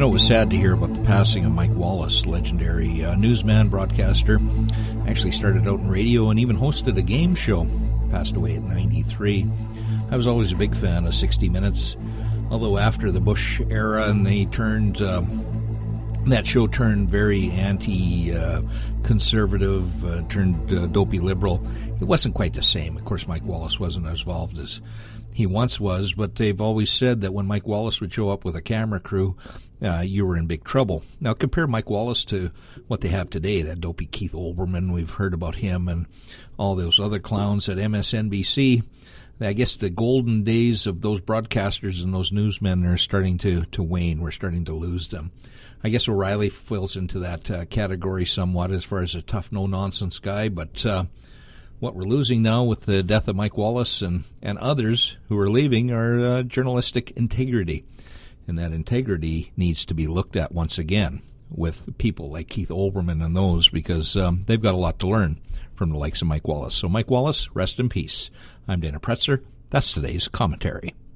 know, it was sad to hear about the passing of Mike Wallace, legendary newsman, broadcaster. Actually started out in radio and even hosted a game show. Passed away at 93. I was always a big fan of 60 Minutes, although after the Bush era and they turned... that show turned very anti-conservative, turned dopey liberal. It wasn't quite the same. Of course, Mike Wallace wasn't as involved as he once was, but they've always said that when Mike Wallace would show up with a camera crew, you were in big trouble. Now, compare Mike Wallace to what they have today, that dopey Keith Olbermann. We've heard about him and all those other clowns at MSNBC. I guess the golden days of those broadcasters and those newsmen are starting to wane. We're starting to lose them. I guess O'Reilly falls into that category somewhat as far as a tough, no-nonsense guy. But what we're losing now with the death of Mike Wallace and others who are leaving are journalistic integrity. And that integrity needs to be looked at once again with people like Keith Olbermann and those, because they've got a lot to learn from the likes of Mike Wallace. So Mike Wallace, rest in peace. I'm Dana Pretzer. That's today's commentary.